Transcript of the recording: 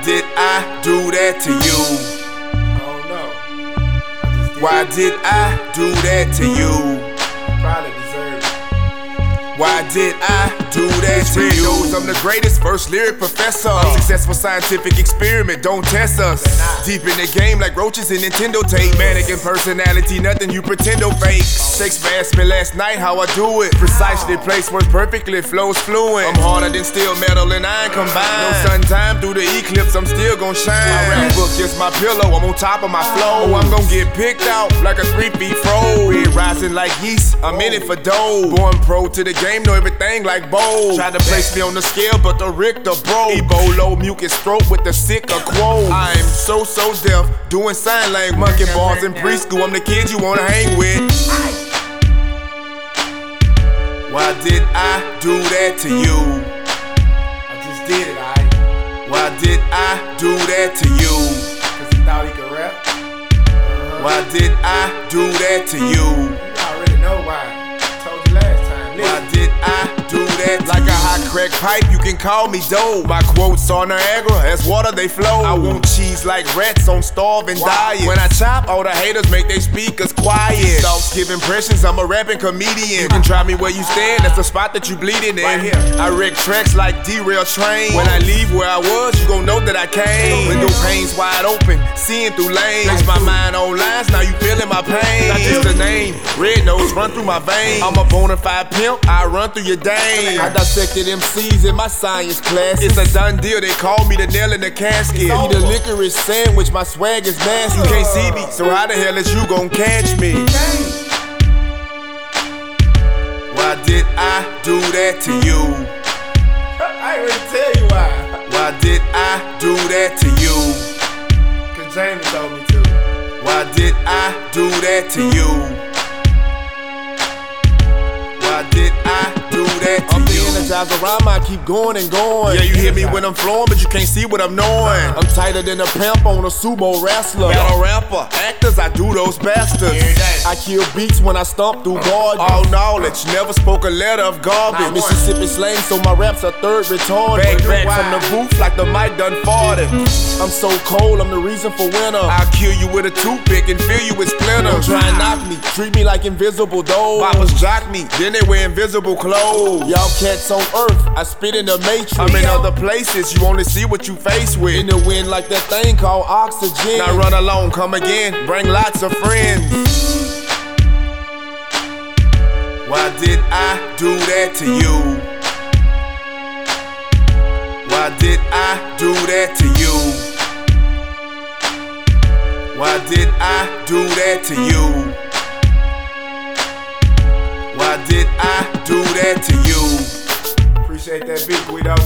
did I do that to you? I don't know. Why did I do that to you? Probably deserve it. Why did I do that to you? I'm the greatest first lyric professor. Successful scientific experiment, don't test us. Deep in the game like roaches in Nintendo tape. Mannequin personality, nothing you pretend to fake. Shakespeare asked me last night how I do it. Precisely placed words perfectly, flows fluent. I'm harder than steel, metal, and iron combined. No sun time through the eclipse, I'm still gon' shine. My rap book is my pillow, I'm on top of my flow. I'm gon' get picked out like a 3-feet fro. Red rising like yeast, I'm in it for dough. Born pro to the game, know everything like Bo. Tried to place me on the scale, but the Richter broke. Ebola, mucus throat with the sick or quo. I am so deaf, doing sign language. Monkey bars in preschool, I'm the kid you wanna hang with. Why did I do that to you? I just did it, aight? Why did I do that to you? Cause he thought he could rap? Why did I do that to you? You already know why. I told you last time. Why did I do that? Like a hot crack pipe, you can call me dough. My quotes are Niagara, as water they flow. I want cheese like rats on starving diet. When I chop, all the haters make their speakers quiet. Thoughts give impressions, I'm a rapping comedian. You can try me where you stand, that's the spot that you bleeding in. Right here. I wreck tracks like derail train. When I leave where I was, you gon' know that I came. Window panes wide open, seeing through lanes. Place my mind on lines, now you feeling my pain. Not just a name, red nose run through my veins. I'm a bona fide pimp, I run through your dame. I dissected MCs in my science class. It's a done deal, they call me the nail in the casket. Eat a licorice sandwich, my swag is nasty. You can't see me, so how the hell is you gon' catch me? Why did I do that to you? I ain't ready to tell you why. Why did I do that to you? Cause Jamie told me to. Why did I do that to you? Why did I do that to you? I'm the energizer rhyme, I keep going and going. Yeah, you hear me when I'm flowing, but you can't see what I'm knowing. I'm tighter than a pimp on a sumo wrestler. Battle rapper, actors, I do those bastards. I kill beats when I stomp through bars. All knowledge, never spoke a letter of garbage. Mississippi slang, so my raps are third retarded. Back from the booth like the mic done farted. I'm so cold, I'm the reason for winter. I'll kill you with a toothpick and fill you with splinters. Try and knock me, treat me like invisible dough. Boppers jock me, then they wear invisible clothes. Y'all cats on earth, I spit in the matrix. I'm in other places, you only see what you face with. In the wind like that thing called oxygen. Now run alone, come again, bring lots of friends. Why did I do that to you? Why did I do that to you? Why did I do that to you? Why did I do that to you? Appreciate that beat, Guido.